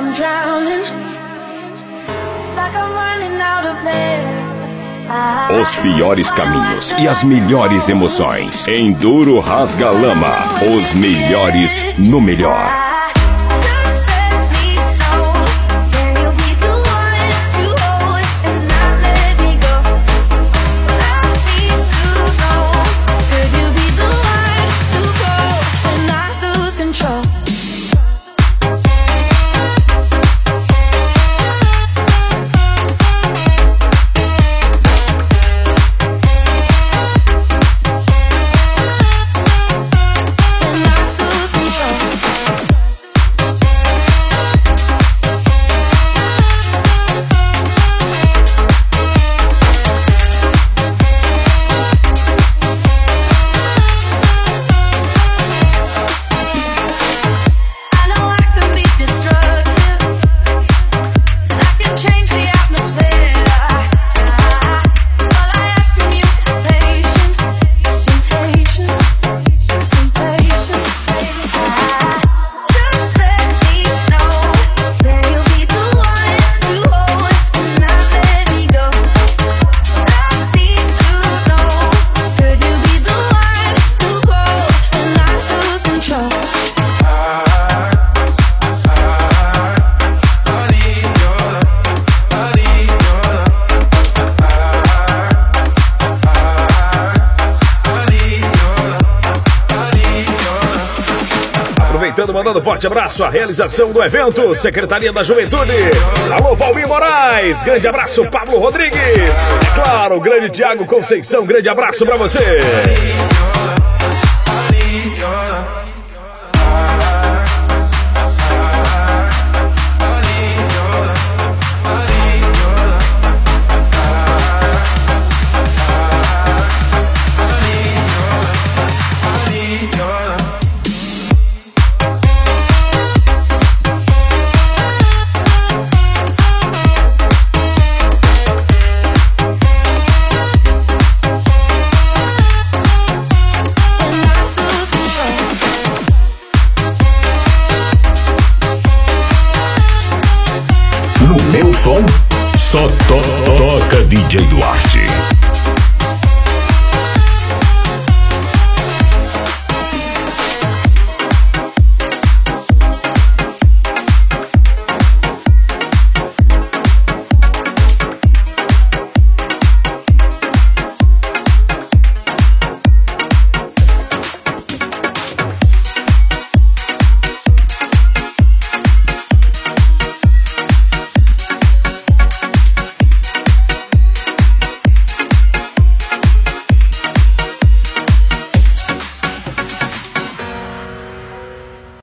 I'm drowning, like I'm running out of air. Os piores caminhos e as melhores emoções. Enduro Rasga Lama. Os melhores no melhor. Mandando forte abraço à realização do evento, Secretaria da Juventude. Alô, Valmir Moraes, grande abraço, Pablo Rodrigues. É claro, o grande Thiago Conceição, grande abraço pra você. Só toca DJ Duarte.